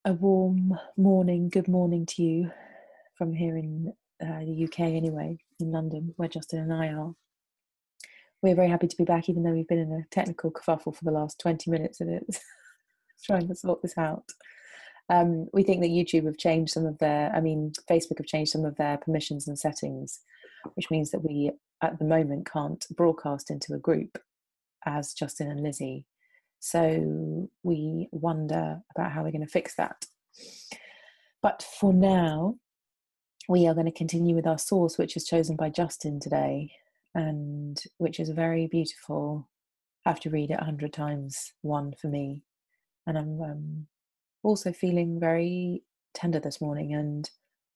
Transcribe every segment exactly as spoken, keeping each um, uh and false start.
A warm morning, good morning to you from here in uh, the U K anyway, in London, where Justin and I are. We're very happy to be back, even though we've been in a technical kerfuffle for the last twenty minutes of it, trying to sort this out. Um, we think that YouTube have changed some of their, I mean, Facebook have changed some of their permissions and settings, which means that we, at the moment, can't broadcast into a group as Justin and Lizzie. So we wonder about how we're going to fix that. But for now, we are going to continue with our source, which is chosen by Justin today, and which is very beautiful. I have to read it a hundred times, one for me. And I'm um, also feeling very tender this morning and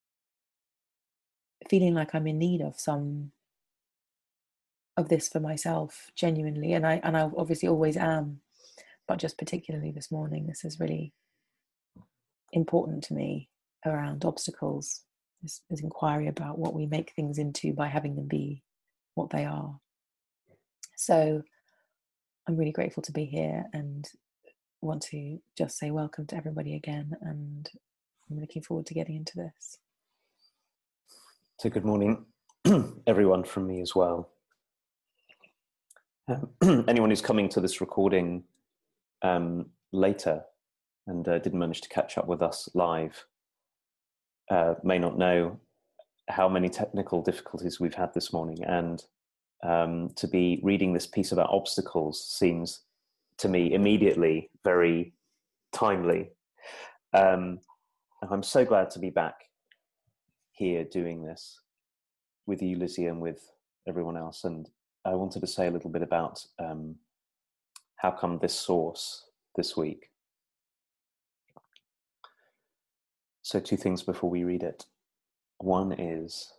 feeling like I'm in need of some of this for myself, genuinely. And I and I obviously always am. But just particularly this morning, this is really important to me around obstacles, this, this inquiry about what we make things into by having them be what they are. So I'm really grateful to be here and want to just say welcome to everybody again, and I'm looking forward to getting into this. So good morning, everyone, from me as well. Um, anyone who's coming to this recording Um, later and uh, didn't manage to catch up with us live uh, may not know how many technical difficulties we've had this morning, and um, to be reading this piece about obstacles seems to me immediately very timely. Um, I'm so glad to be back here doing this with you, Lizzie, and with everyone else. And I wanted to say a little bit about um, how come this source this week. So two things before we read it. One is,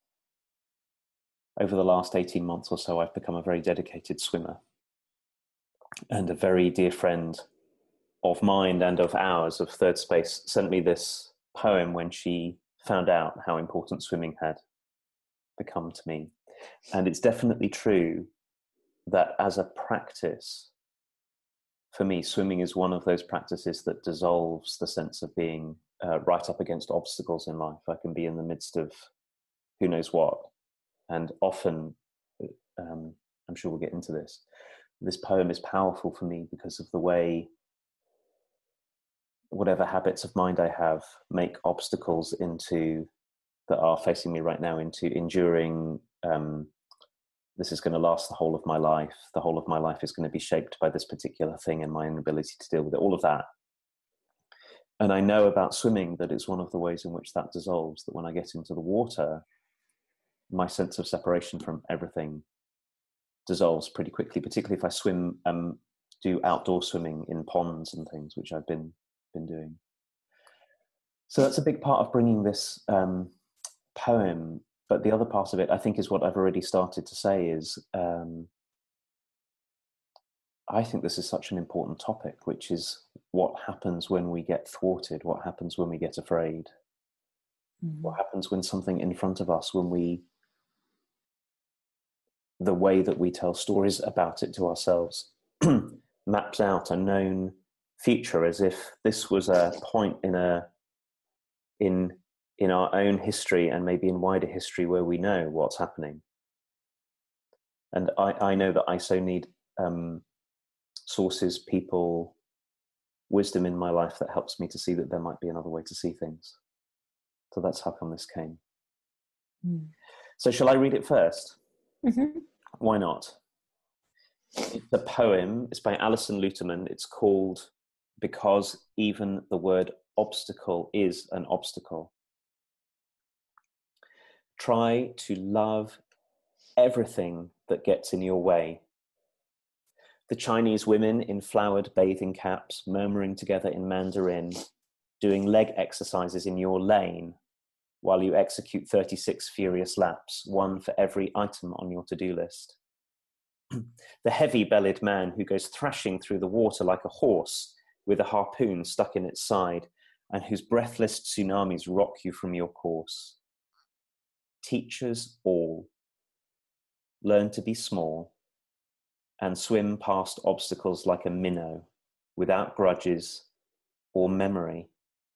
over the last eighteen months or so, I've become a very dedicated swimmer. And a very dear friend of mine and of ours, of Third Space, sent me this poem when she found out how important swimming had become to me. And it's definitely true that as a practice, for me, swimming is one of those practices that dissolves the sense of being uh, right up against obstacles in life. I can be in the midst of who knows what. And often, um, I'm sure we'll get into this, this poem is powerful for me because of the way whatever habits of mind I have make obstacles into, that are facing me right now, into enduring, um, this is going to last the whole of my life. The whole of my life is going to be shaped by this particular thing and my inability to deal with it, all of that. And I know about swimming that it's one of the ways in which that dissolves, that when I get into the water, my sense of separation from everything dissolves pretty quickly, particularly if I swim, um, do outdoor swimming in ponds and things, which I've been, been doing. So that's a big part of bringing this um, poem. But the other part of it, I think, is what I've already started to say is, um, I think this is such an important topic, which is what happens when we get thwarted, what happens when we get afraid, mm-hmm. what happens when something in front of us, when we, the way that we tell stories about it to ourselves, maps out a known future as if this was a point in a, in in our own history and maybe in wider history where we know what's happening. And I, I know that I so need um, sources, people, wisdom in my life that helps me to see that there might be another way to see things. So that's how come this came. Mm. So shall I read it first? Mm-hmm. Why not? It's a poem. It's by Alison Luterman. It's called Because Even the Word Obstacle is an Obstacle. Try to love everything that gets in your way. The Chinese women in flowered bathing caps, murmuring together in Mandarin, doing leg exercises in your lane while you execute thirty-six furious laps, one for every item on your to-do list. The heavy-bellied man who goes thrashing through the water like a horse with a harpoon stuck in its side, and whose breathless tsunamis rock you from your course. Teachers all, learn to be small and swim past obstacles like a minnow, without grudges or memory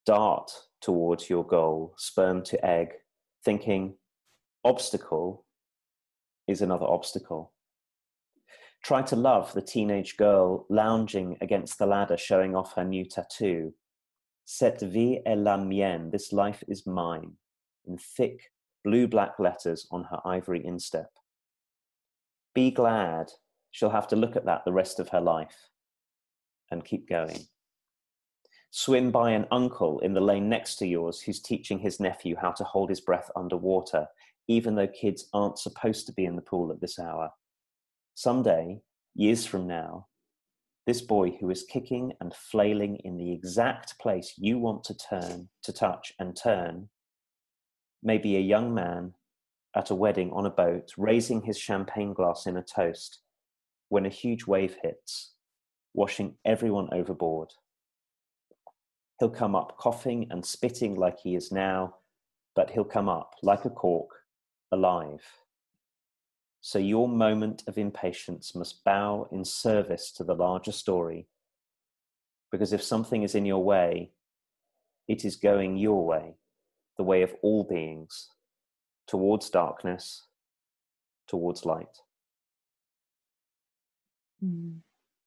dart towards your goal, sperm to egg, thinking obstacle is another obstacle. Try to love the teenage girl lounging against the ladder, showing off her new tattoo. Cette vie est la mienne, this life is mine, in thick blue-black letters on her ivory instep. Be glad she'll have to look at that the rest of her life, and keep going. Swim by an uncle in the lane next to yours who's teaching his nephew how to hold his breath underwater, even though kids aren't supposed to be in the pool at this hour. Someday, years from now, this boy who is kicking and flailing in the exact place you want to turn, to touch and turn, may be a young man at a wedding on a boat, raising his champagne glass in a toast, when a huge wave hits, washing everyone overboard. He'll come up coughing and spitting like he is now, but he'll come up like a cork, alive. So your moment of impatience must bow in service to the larger story, because if something is in your way, it is going your way, the way of all beings, towards darkness, towards light. Mm.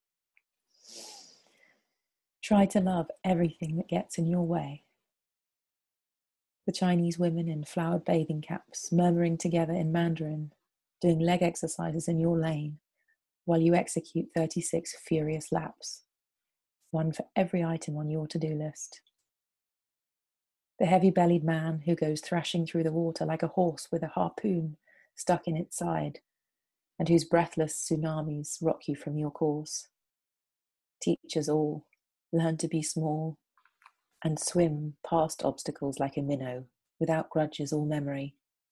Try to love everything that gets in your way. The Chinese women in flowered bathing caps, murmuring together in Mandarin, doing leg exercises in your lane, while you execute thirty-six furious laps, one for every item on your to-do list. The heavy-bellied man who goes thrashing through the water like a horse with a harpoon stuck in its side, and whose breathless tsunamis rock you from your course. Teach us all, learn to be small, and swim past obstacles like a minnow, without grudges or memory.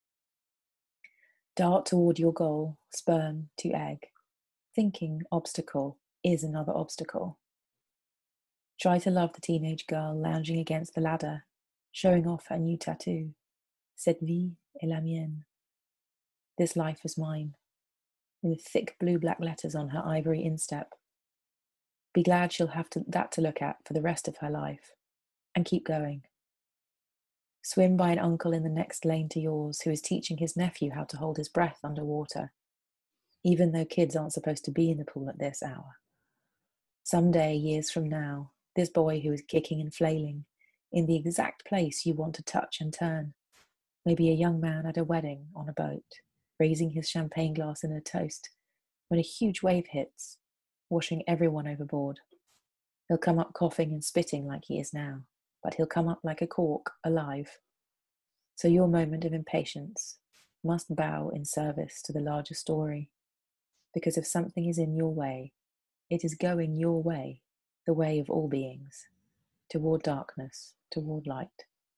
Dart toward your goal, sperm to egg. Thinking obstacle is another obstacle. Try to love the teenage girl lounging against the ladder, showing off her new tattoo. Cette vie est la mienne. This life is mine, in thick blue-black letters on her ivory instep. Be glad she'll have to, that to look at for the rest of her life, and keep going. Swim by an uncle in the next lane to yours who is teaching his nephew how to hold his breath underwater, even though kids aren't supposed to be in the pool at this hour. Someday, years from now, this boy who is kicking and flailing in the exact place you want to touch and turn may be a young man at a wedding on a boat, raising his champagne glass in a toast when a huge wave hits, washing everyone overboard. He'll come up coughing and spitting like he is now, but he'll come up like a cork, alive. So your moment of impatience must bow in service to the larger story, because if something is in your way, it is going your way, the way of all beings, toward darkness, toward light.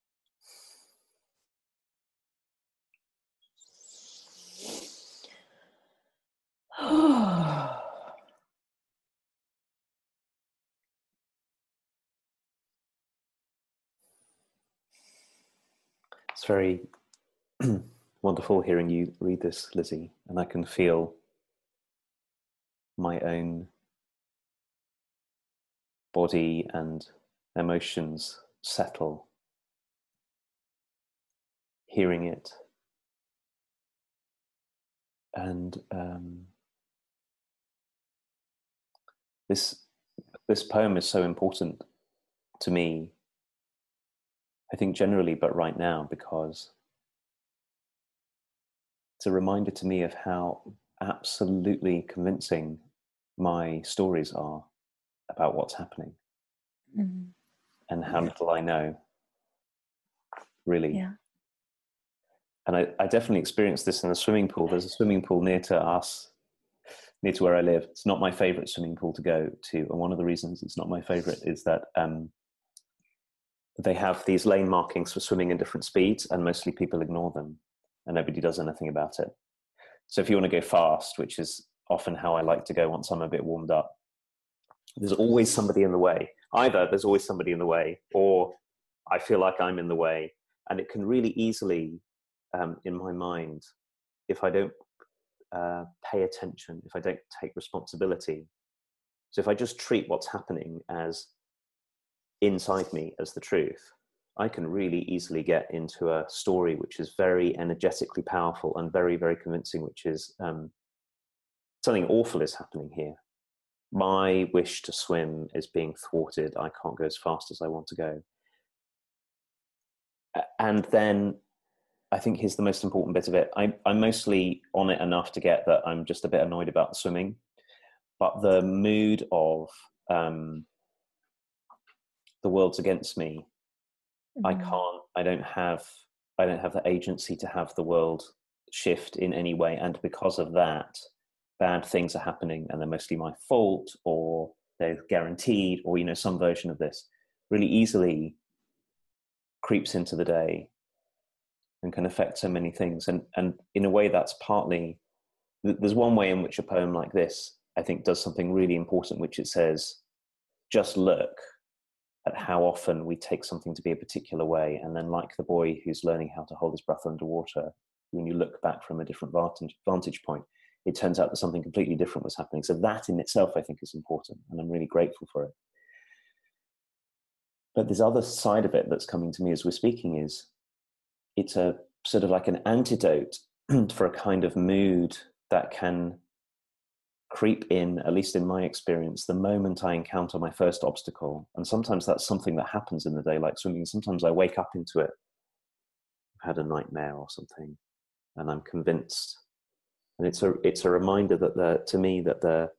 It's very wonderful hearing you read this, Lizzie, and I can feel my own body and emotions settle, hearing it. And um, this this poem is so important to me, I think generally, but right now, because it's a reminder to me of how absolutely convincing my stories are about what's happening, mm-hmm. and how little I know, really. Yeah. And I, I definitely experienced this in a swimming pool. There's a swimming pool near to us, near to where I live. It's not my favorite swimming pool to go to. And one of the reasons it's not my favorite is that um, they have these lane markings for swimming in different speeds, and mostly people ignore them and nobody does anything about it. So if you want to go fast, which is often how I like to go once I'm a bit warmed up, there's always somebody in the way. Either there's always somebody in the way, or I feel like I'm in the way. And it can really easily, um, in my mind, if I don't uh, pay attention, if I don't take responsibility. So if I just treat what's happening as inside me as the truth, I can really easily get into a story which is very energetically powerful and very, very convincing, which is um, something awful is happening here. My wish to swim is being thwarted. I can't go as fast as I want to go. And then I think here's the most important bit of it. I, I'm mostly on it enough to get that I'm just a bit annoyed about swimming. But the mood of um, the world's against me, mm-hmm. I can't, I don't have, I don't have the agency to have the world shift in any way. And because of that, bad things are happening and they're mostly my fault, or they're guaranteed, or, you know, some version of this really easily creeps into the day and can affect so many things. And, and in a way that's partly, there's one way in which a poem like this, I think, does something really important, which it says, just look at how often we take something to be a particular way. And then, like the boy who's learning how to hold his breath underwater, when you look back from a different vantage, vantage point, it turns out that something completely different was happening. So that in itself, I think, is important. And I'm really grateful for it. But this other side of it that's coming to me as we're speaking is, it's a sort of like an antidote for a kind of mood that can creep in, at least in my experience, the moment I encounter my first obstacle. And sometimes that's something that happens in the day, like swimming. Sometimes I wake up into it. I've had a nightmare or something, and I'm convinced. And it's a it's a reminder that the to me that the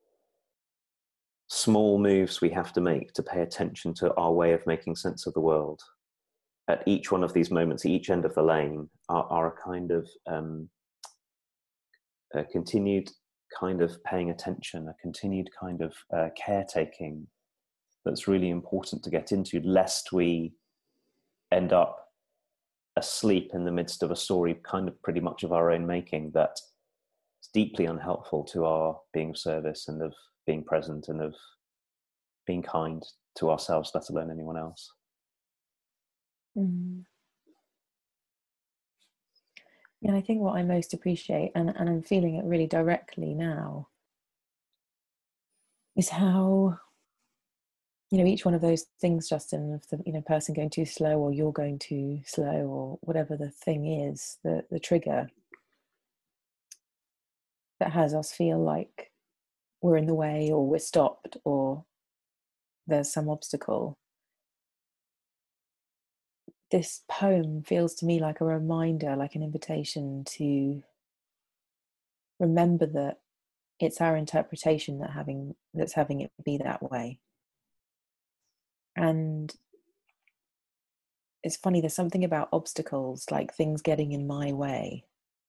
small moves we have to make to pay attention to our way of making sense of the world at each one of these moments, at each end of the lane, are, are a kind of um, a continued kind of paying attention, a continued kind of uh, caretaking that's really important to get into, lest we end up asleep in the midst of a story kind of pretty much of our own making that is deeply unhelpful to our being of service and of being present and of being kind to ourselves, let alone anyone else. Mm. And I think what I most appreciate, and, and I'm feeling it really directly now, is how, you know, each one of those things, Justin, of the, you know, person going too slow, or you're going too slow, or whatever the thing is, the, the trigger that has us feel like we're in the way, or we're stopped, or there's some obstacle. This poem feels to me like a reminder, like an invitation to remember that it's our interpretation that having that's having it be that way. And it's funny, there's something about obstacles, like things getting in my way,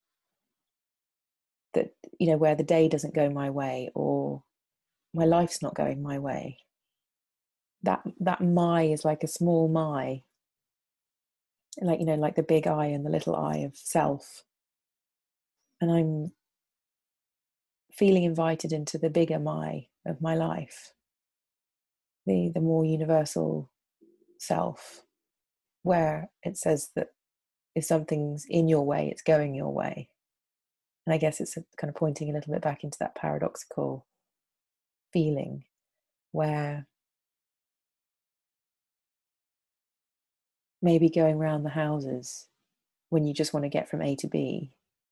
that, you know, where the day doesn't go my way, or my life's not going my way. That that my is like a small my, like, you know, like the big I and the little I of self. And I'm feeling invited into the bigger my of my life, the the more universal self, where it says that if something's in your way, it's going your way. And I guess it's kind of pointing a little bit back into that paradoxical feeling where maybe going around the houses when you just want to get from A to B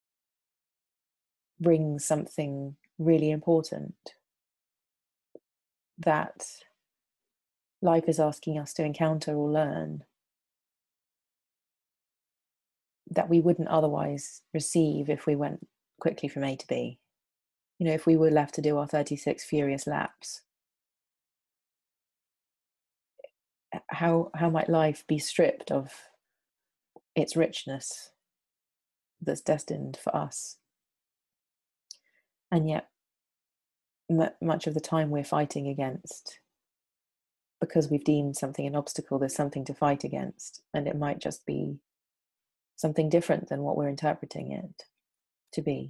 brings something really important that life is asking us to encounter or learn, that we wouldn't otherwise receive if we went quickly from A to B. You know, if we were left to do our thirty-six furious laps, how how might life be stripped of its richness that's destined for us? And yet m- much of the time we're fighting against, because we've deemed something an obstacle, there's something to fight against, and it might just be something different than what we're interpreting it to be.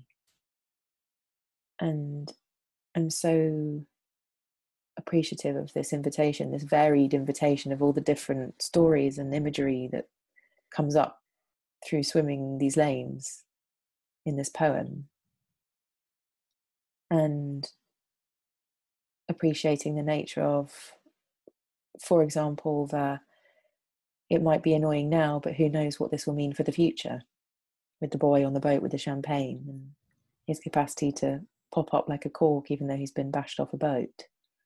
And I'm so appreciative of this invitation, this varied invitation of all the different stories and imagery that comes up through swimming these lanes in this poem, and appreciating the nature of, for example, the it might be annoying now, but who knows what this will mean for the future, with the boy on the boat with the champagne and his capacity to pop up like a cork even though he's been bashed off a boat.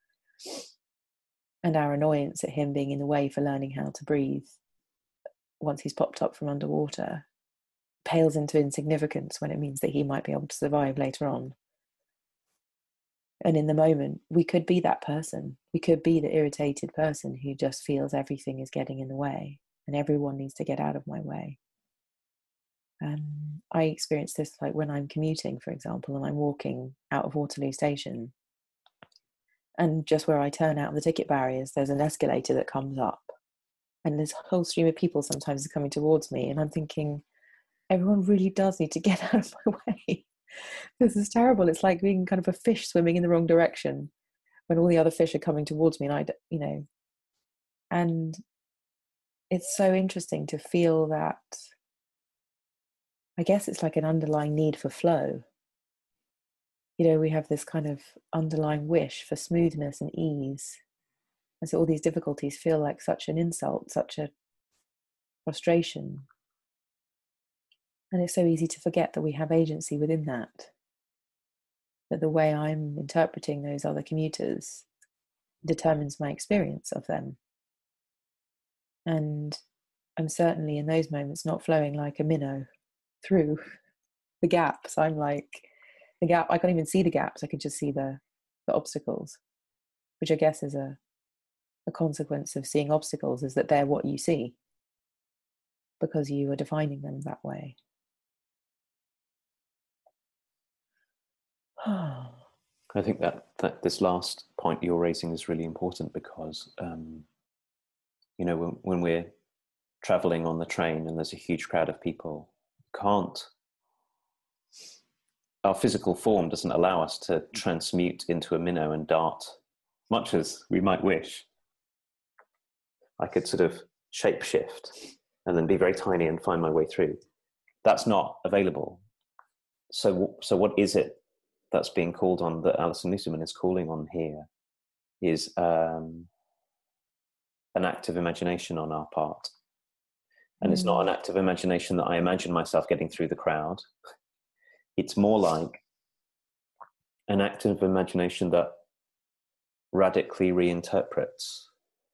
And our annoyance at him being in the way for learning how to breathe once he's popped up from underwater pales into insignificance when it means that he might be able to survive later on. And in the moment, we could be that person. We could be the irritated person who just feels everything is getting in the way and everyone needs to get out of my way. Um, I experience this like when I'm commuting, for example, and I'm walking out of Waterloo Station. And just where I turn out of the ticket barriers, there's an escalator that comes up. And this whole stream of people sometimes is coming towards me. And I'm thinking, everyone really does need to get out of my way. This is terrible. It's like being kind of a fish swimming in the wrong direction when all the other fish are coming towards me. And I, you know, and it's so interesting to feel that, I guess it's like an underlying need for flow. You know, we have this kind of underlying wish for smoothness and ease. And so all these difficulties feel like such an insult, such a frustration. And it's so easy to forget that we have agency within that. That the way I'm interpreting those other commuters determines my experience of them. And I'm certainly in those moments not flowing like a minnow through the gaps. I'm like, the gap, I can't even see the gaps. I can just see the, the obstacles, which I guess is a, a consequence of seeing obstacles, is that they're what you see because you are defining them that way. I think that, that this last point you're raising is really important because, um, you know, when, when we're traveling on the train and there's a huge crowd of people, can't, our physical form doesn't allow us to transmute into a minnow and dart, much as we might wish. I could sort of shape shift and then be very tiny and find my way through. That's not available. So, so what is it that's being called on, that Alison Luterman is calling on here, is um, an act of imagination on our part. And mm. It's not an act of imagination that I imagine myself getting through the crowd. It's more like an act of imagination that radically reinterprets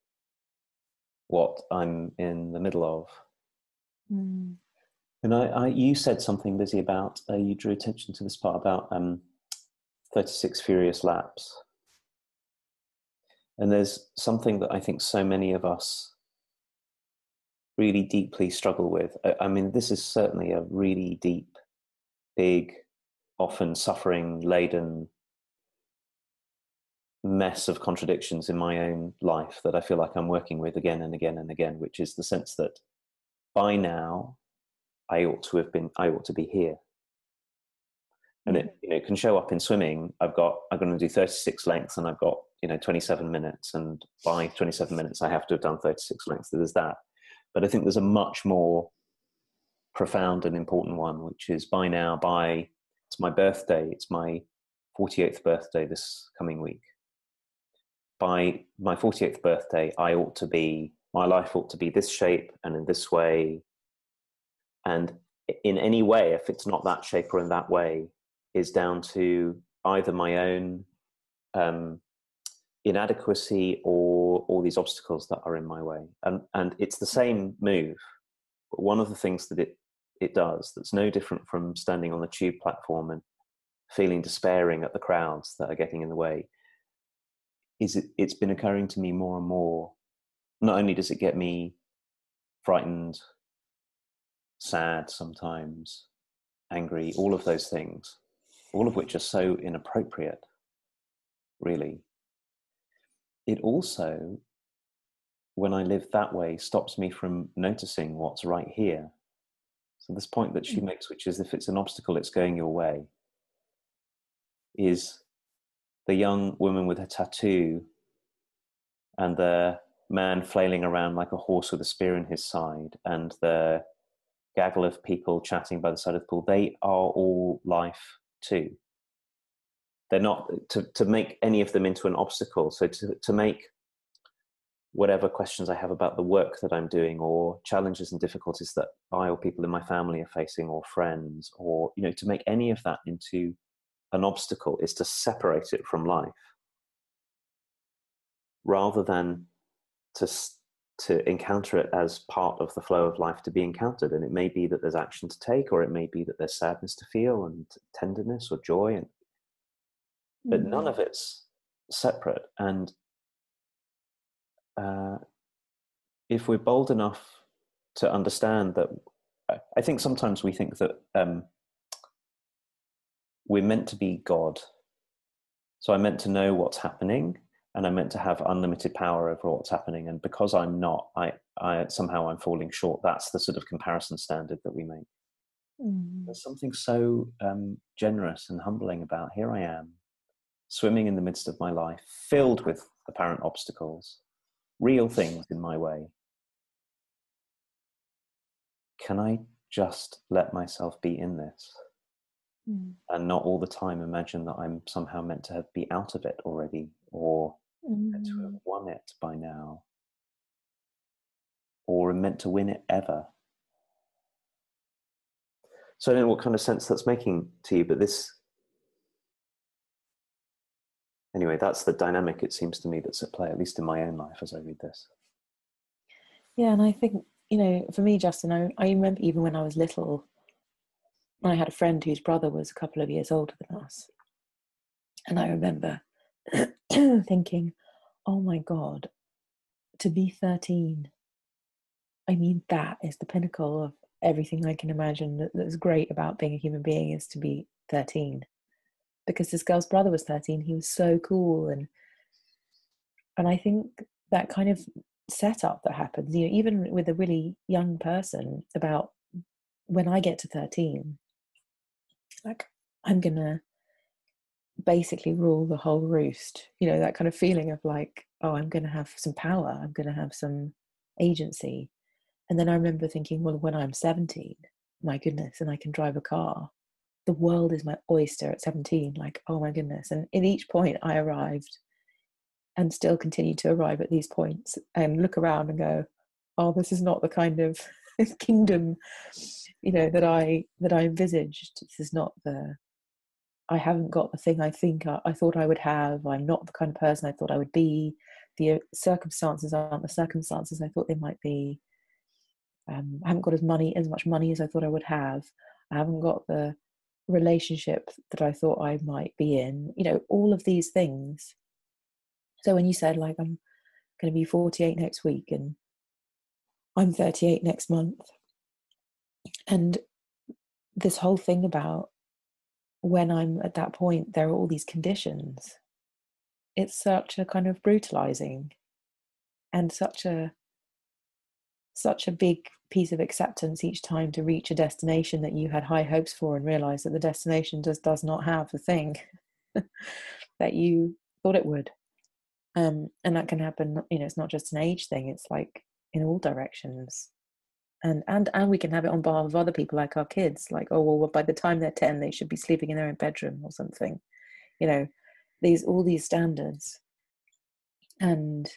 what I'm in the middle of. Mm. And I, I, you said something, Lizzie, about, uh, you drew attention to this part about um, thirty-six furious laps. And there's something that I think so many of us really deeply struggle with. I, I mean, this is certainly a really deep, big, often suffering-laden mess of contradictions in my own life that I feel like I'm working with again and again and again, which is the sense that by now I ought to have been, I ought to be here. And it, you know, it can show up in swimming. I've got, I'm going to do thirty-six lengths and I've got, you know, twenty-seven minutes. And by twenty-seven minutes, I have to have done thirty-six lengths. There's that. But I think there's a much more profound and important one, which is by now, by, it's my birthday. It's my forty-eighth birthday this coming week. By my forty-eighth birthday, I ought to be, my life ought to be this shape and in this way. And in any way, if it's not that shape or in that way, is down to either my own um, inadequacy or all these obstacles that are in my way. And, and it's the same move. But one of the things that it, it does that's no different from standing on the tube platform and feeling despairing at the crowds that are getting in the way is it, it's been occurring to me more and more. Not only does it get me frightened, sad sometimes, angry, all of those things, all of which are so inappropriate, really. It also, when I live that way, stops me from noticing what's right here. So this point that she makes, which is if it's an obstacle, it's going your way, is the young woman with a tattoo and the man flailing around like a horse with a spear in his side and the gaggle of people chatting by the side of the pool. They are all life too. They're not, to, to make any of them into an obstacle, so to, to make whatever questions I have about the work that I'm doing, or challenges and difficulties that I or people in my family are facing, or friends, or, you know, to make any of that into an obstacle is to separate it from life, rather than to to encounter it as part of the flow of life to be encountered. And it may be that there's action to take, or it may be that there's sadness to feel, and tenderness or joy, and but Mm. none of it's separate. And uh, if we're bold enough to understand that, I think sometimes we think that um, we're meant to be God. So I'm meant to know what's happening, and I'm meant to have unlimited power over what's happening. And because I'm not, I, I somehow I'm falling short. That's the sort of comparison standard that we make. Mm. There's something so um, generous and humbling about, here I am, swimming in the midst of my life, filled with apparent obstacles, real things in my way. Can I just let myself be in this? Mm. And not all the time imagine that I'm somehow meant to have, be out of it already, or Mm. meant to have won it by now, or meant to win it ever. So I don't know what kind of sense that's making to you, but this, anyway, that's the dynamic, it seems to me, that's at play, at least in my own life as I read this. Yeah, and I think, you know, for me, Justin, I, I remember even when I was little, I had a friend whose brother was a couple of years older than us. And I remember thinking, oh my God, to be thirteen, I mean, that is the pinnacle of everything I can imagine that, that's great about being a human being, is to be thirteen. Because this girl's brother was thirteen, he was so cool. And and I think that kind of setup that happens, you know, even with a really young person, about when I get to thirteen, like, I'm gonna basically rule the whole roost, you know, that kind of feeling of like, oh, I'm gonna have some power, I'm gonna have some agency. And then I remember thinking, well, when I'm seventeen, my goodness, and I can drive a car, the world is my oyster at seventeen. Like, oh my goodness. And in each point I arrived, and still continue to arrive at these points, and look around and go, oh, this is not the kind of kingdom, you know, that I that I envisaged. This is not the, I haven't got the thing I think I, I thought I would have. I'm not the kind of person I thought I would be. The circumstances aren't the circumstances I thought they might be. Um, I haven't got as money as much money as I thought I would have. I haven't got the relationship that I thought I might be in. You know, all of these things. So when you said, like, I'm going to be forty-eight next week, and I'm thirty-eight next month, and this whole thing about when I'm at that point, there are all these conditions. It's such a kind of brutalizing, and such a such a big piece of acceptance each time to reach a destination that you had high hopes for, and realize that the destination just does not have the thing that you thought it would. Um, and that can happen, you know, it's not just an age thing, it's like in all directions. And and and we can have it on behalf of other people, like our kids, like, oh well, by the time they're ten, they should be sleeping in their own bedroom or something. You know, these all these standards. And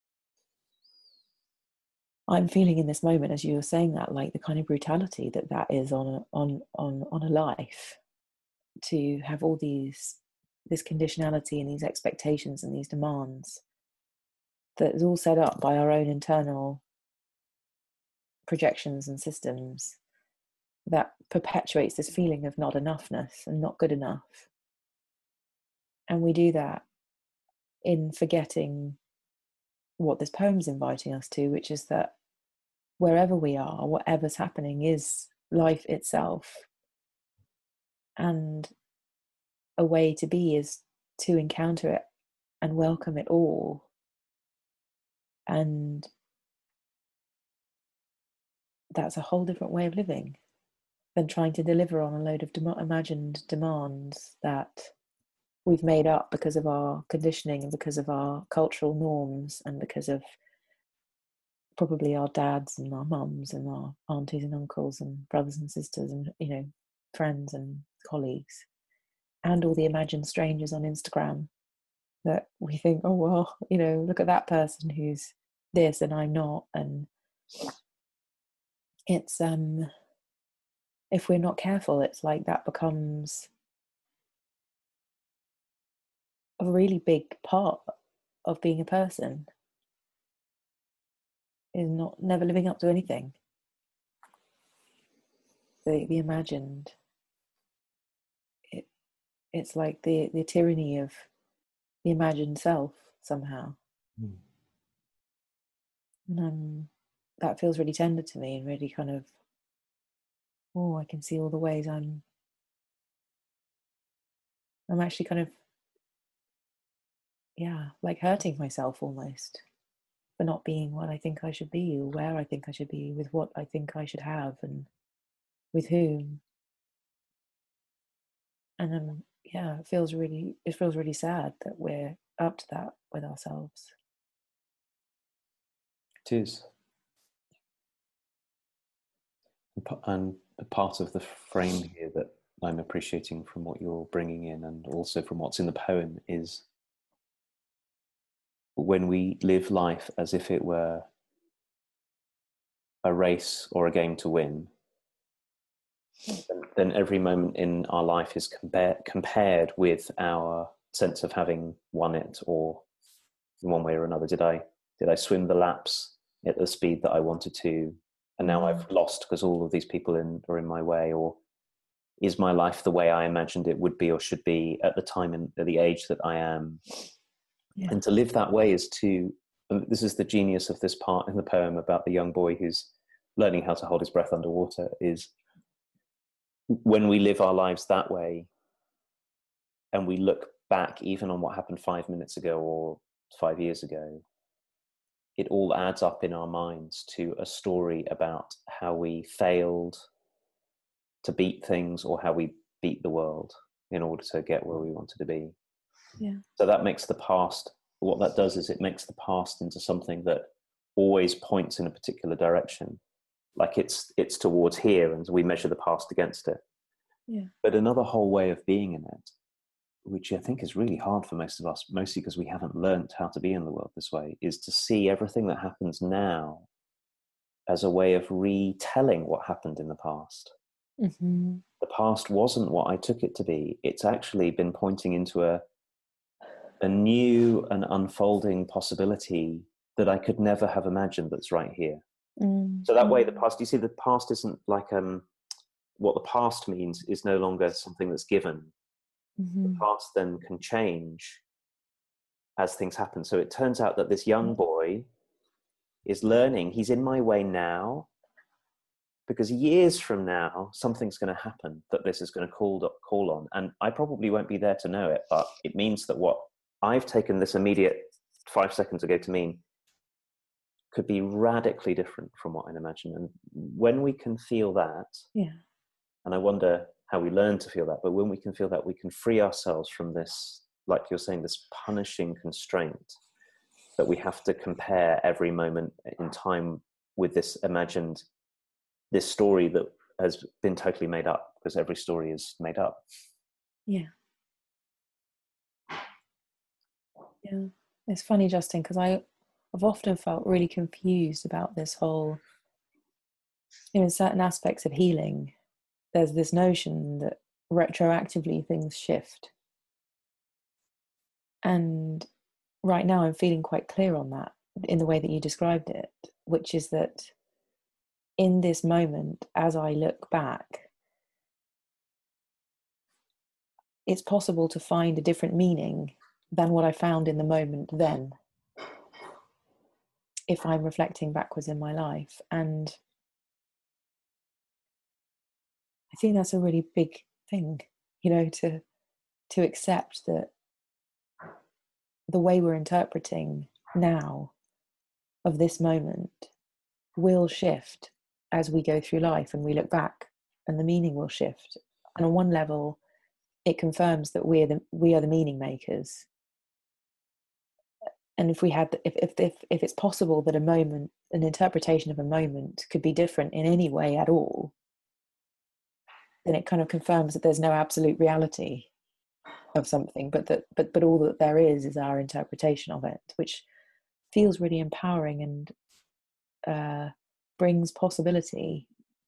I'm feeling in this moment, as you were saying that, like the kind of brutality that that is on a on on on a life, to have all these this conditionality and these expectations and these demands that is all set up by our own internal projections and systems, that perpetuates this feeling of not enoughness and not good enough. And we do that in forgetting what this poem's inviting us to, which is that wherever we are, whatever's happening is life itself. And a way to be is to encounter it and welcome it all. And that's a whole different way of living than trying to deliver on a load of dem- imagined demands that we've made up because of our conditioning and because of our cultural norms and because of probably our dads and our mums and our aunties and uncles and brothers and sisters and, you know, friends and colleagues, and all the imagined strangers on Instagram that we think, oh well, you know, look at that person who's this and I'm not. And it's um if we're not careful, it's like that becomes a really big part of being a person, is not never living up to anything. The the imagined. It it's like the the tyranny of the imagined self somehow. Mm. And um, that feels really tender to me, and really kind of, oh, I can see all the ways I'm I'm actually kind of, yeah, like hurting myself almost for not being what I think I should be, or where I think I should be, with what I think I should have, and with whom. And um, yeah, it feels really, it feels really sad that we're up to that with ourselves. It is. And a part of the frame here that I'm appreciating from what you're bringing in, and also from what's in the poem, is when we live life as if it were a race or a game to win, then, then every moment in our life is compare, compared with our sense of having won it, or in one way or another, did I did I swim the laps at the speed that I wanted to, and now mm. I've lost because all of these people in, are in my way? Or is my life the way I imagined it would be or should be at the time and at the age that I am? Yeah. And to live that way is to, and this is the genius of this part in the poem about the young boy who's learning how to hold his breath underwater, is when we live our lives that way and we look back even on what happened five minutes ago or five years ago, it all adds up in our minds to a story about how we failed to beat things, or how we beat the world in order to get where we wanted to be. Yeah. So that makes the past, what that does is it makes the past into something that always points in a particular direction. Like it's it's towards here, and we measure the past against it. Yeah. But another whole way of being in it, which I think is really hard for most of us, mostly because we haven't learnt how to be in the world this way, is to see everything that happens now as a way of retelling what happened in the past. Mm-hmm. The past wasn't what I took it to be. It's actually been pointing into a a new and unfolding possibility that I could never have imagined that's right here. Mm-hmm. So that way the past, you see, the past isn't like, um, what the past means is no longer something that's given. Mm-hmm. The past then can change as things happen. So it turns out that this young boy is learning, he's in my way now, because years from now, something's going to happen that this is going to call, call on. And I probably won't be there to know it, but it means that what I've taken this immediate five seconds ago to mean could be radically different from what I imagine. And when we can feel that, yeah. and I wonder how we learn to feel that, but when we can feel that, we can free ourselves from this, like you're saying, this punishing constraint that we have to compare every moment in time with this imagined, this story that has been totally made up, because every story is made up. Yeah. Yeah. It's funny, Justin, because I I've often felt really confused about this whole, you know, in certain aspects of healing, there's this notion that retroactively things shift. And right now I'm feeling quite clear on that in the way that you described it, which is that in this moment, as I look back, it's possible to find a different meaning than what I found in the moment then, if I'm reflecting backwards in my life. And I think that's a really big thing, you know, to to accept that the way we're interpreting now of this moment will shift as we go through life and we look back, and the meaning will shift. And on one level, it confirms that we're the we are the meaning makers. And if we had, if if if if it's possible that a moment, an interpretation of a moment, could be different in any way at all, then it kind of confirms that there's no absolute reality of something, but that but but all that there is is our interpretation of it, which feels really empowering and uh, brings possibility,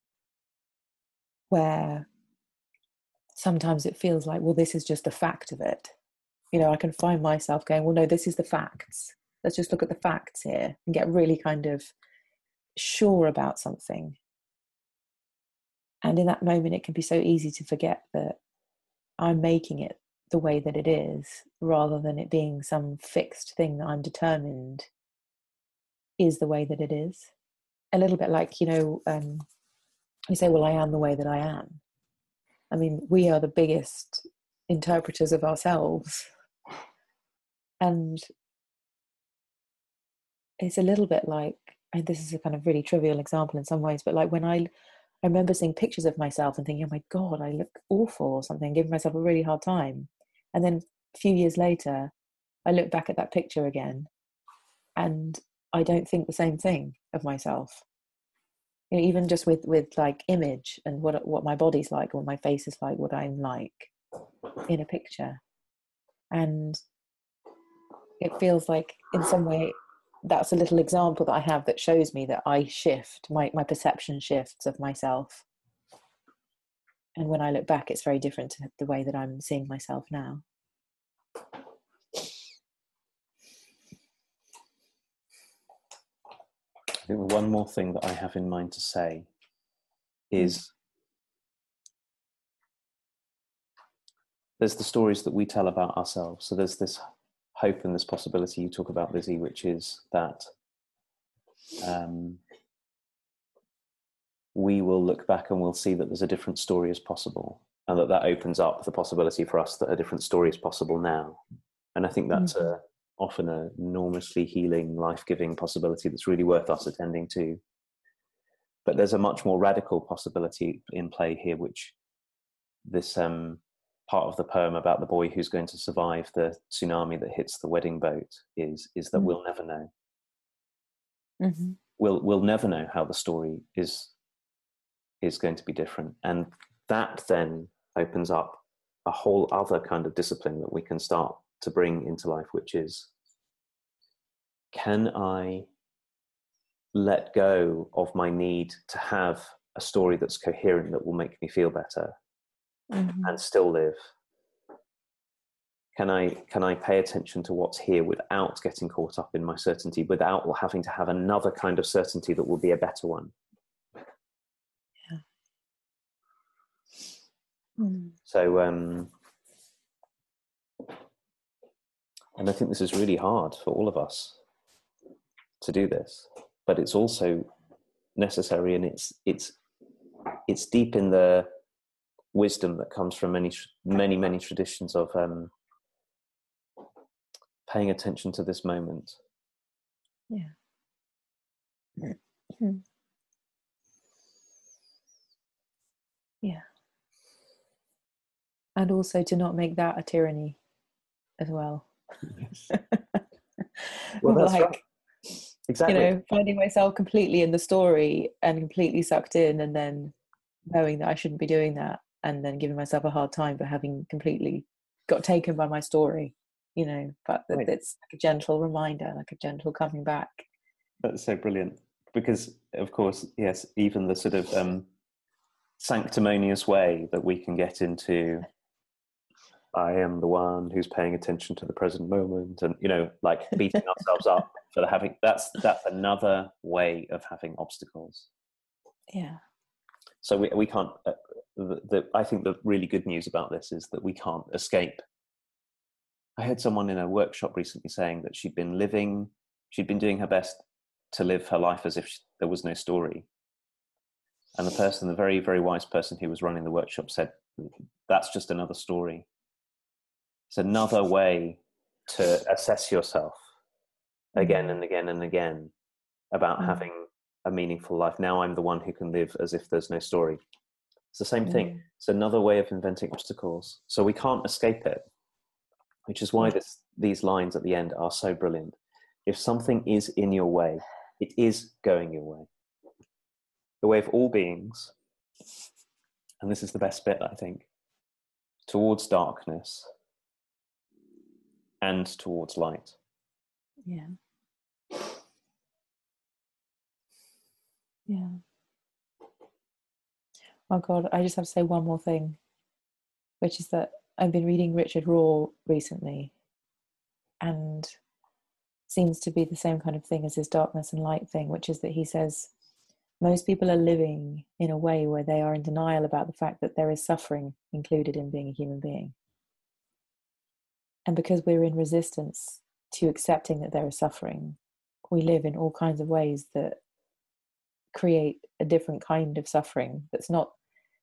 where sometimes it feels like, well, this is just the fact of it. You know, I can find myself going, well, no, this is the facts. Let's just look at the facts here and get really kind of sure about something. And in that moment, it can be so easy to forget that I'm making it the way that it is, rather than it being some fixed thing that I'm determined is the way that it is. A little bit like, you know, um, we say, well, I am the way that I am. I mean, we are the biggest interpreters of ourselves. And it's a little bit like, and this is a kind of really trivial example in some ways, but like when I, I remember seeing pictures of myself and thinking, oh my God, I look awful or something, giving myself a really hard time. And then a few years later, I look back at that picture again and I don't think the same thing of myself. You know, even just with, with like image and what, what my body's like, what my face is like, what I'm like in a picture. And it feels like in some way, that's a little example that I have that shows me that I shift, my, my perception shifts of myself. And when I look back, it's very different to the way that I'm seeing myself now. I think one more thing that I have in mind to say is mm. there's the stories that we tell about ourselves. So there's this hope and this possibility you talk about, Lizzie, which is that um, we will look back and we'll see that there's a different story as possible, and that that opens up the possibility for us that a different story is possible now. And I think that's mm-hmm. a, often an enormously healing, life-giving possibility that's really worth us attending to. But there's a much more radical possibility in play here, which this um, part of the poem about the boy who's going to survive the tsunami that hits the wedding boat is, is that mm-hmm. we'll never know. Mm-hmm. We'll, we'll never know how the story is, is going to be different. And that then opens up a whole other kind of discipline that we can start to bring into life, which is, can I let go of my need to have a story that's coherent that will make me feel better mm-hmm. and still live? Can I, can I pay attention to what's here without getting caught up in my certainty, without having to have another kind of certainty that will be a better one? Yeah. Mm. So, um, and I think this is really hard for all of us to do this, but it's also necessary, and it's it's it's deep in the wisdom that comes from many many many traditions of um, paying attention to this moment. Yeah. Yeah. And also to not make that a tyranny as well. Well, that's like, right. Exactly. You know, finding myself completely in the story and completely sucked in, and then knowing that I shouldn't be doing that, and then giving myself a hard time for having completely got taken by my story, you know, but that right. It's like a gentle reminder, like a gentle coming back. That's so brilliant. Because, of course, yes, even the sort of um, sanctimonious way that we can get into, I am the one who's paying attention to the present moment, and, you know, like beating ourselves up for having, that's, that's another way of having obstacles. Yeah. So we, we can't, uh, the, the, I think the really good news about this is that we can't escape. I heard someone in a workshop recently saying that she'd been living, she'd been doing her best to live her life as if she, there was no story. And the person, the very, very wise person who was running the workshop said, that's just another story. It's another way to assess yourself again and again and again about mm. having a meaningful life. Now I'm the one who can live as if there's no story. It's the same mm. thing. It's another way of inventing obstacles. So we can't escape it, which is why this, these lines at the end are so brilliant. If something is in your way, it is going your way. The way of all beings, and this is the best bit, I think, towards darkness and towards light. Yeah. Yeah. Oh God, I just have to say one more thing, which is that I've been reading Richard Rohr recently, and seems to be the same kind of thing as his darkness and light thing, which is that he says most people are living in a way where they are in denial about the fact that there is suffering included in being a human being. And because we're in resistance to accepting that there is suffering, we live in all kinds of ways that create a different kind of suffering that's not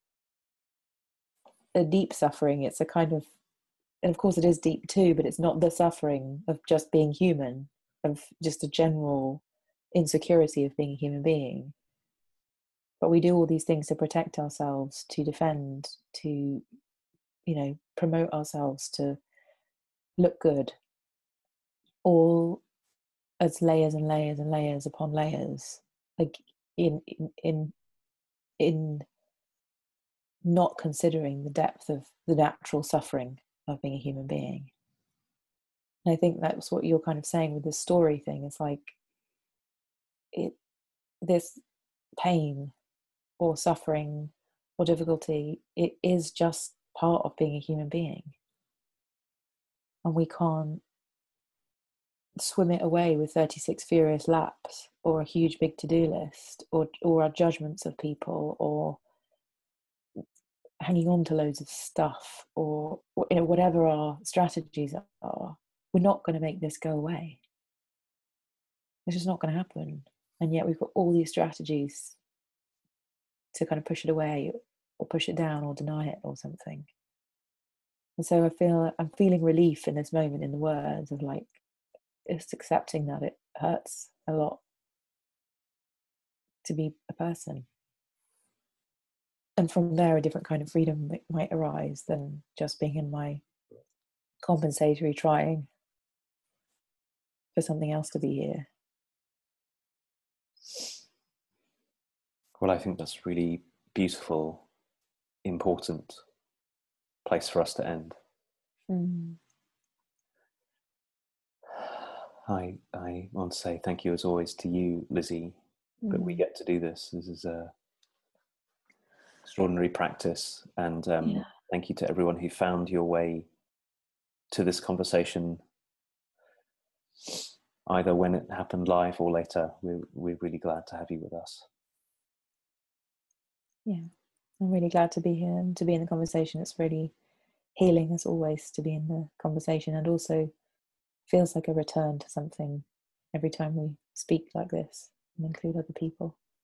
a deep suffering. It's a kind of, and of course it is deep too, but it's not the suffering of just being human, of just a general insecurity of being a human being. But we do all these things to protect ourselves, to defend, to, you know, promote ourselves, to look good, all as layers and layers and layers upon layers, like in in in, in not considering the depth of the natural suffering of being a human being. And I think that's what you're kind of saying with this story thing. It's like it, this pain or suffering or difficulty, it is just part of being a human being. And we can't swim it away with thirty-six furious laps or a huge big to-do list, or or our judgments of people, or hanging on to loads of stuff, or, or you know, whatever our strategies are. We're not going to make this go away. It's just not going to happen. And yet we've got all these strategies to kind of push it away or push it down or deny it or something. And so I feel I'm feeling relief in this moment in the words of like, it's accepting that it hurts a lot to be a person. And from there, a different kind of freedom might arise than just being in my compensatory trying for something else to be here. Well, I think that's really beautiful, important place for us to end. Mm. I I want to say thank you as always to you, Lizzie, mm. that we get to do this. This is a extraordinary practice, and um, yeah. thank you to everyone who found your way to this conversation, either when it happened live or later. We're, we're really glad to have you with us. Yeah, I'm really glad to be here and to be in the conversation. It's really healing, as always, to be in the conversation, and also feels like a return to something every time we speak like this and include other people.